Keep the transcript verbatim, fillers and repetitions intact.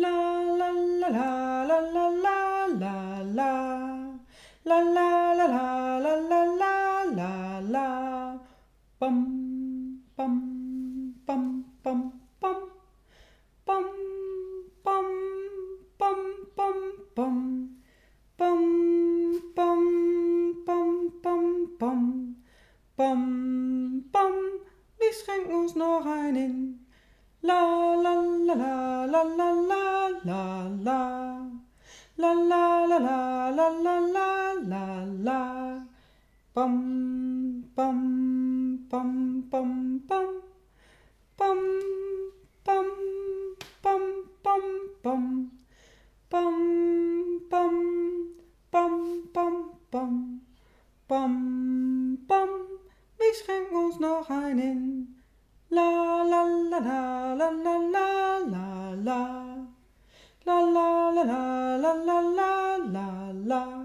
La la la la la la la la la. La la la la la la la la la. Bum bum bum bum bum. Bum bum bum bum bum. Bum bum bum bum bum. Bum bum. Wir schenken uns noch einen. La la la la la la la la la. La la la la la la la la la. Bum bum bum bum bum. Bum bum bum bum bum. Bum bum bum bum bum. Bum bum. Wir schenken uns noch einen. La la la la la la la la la. La la la la la la la la la.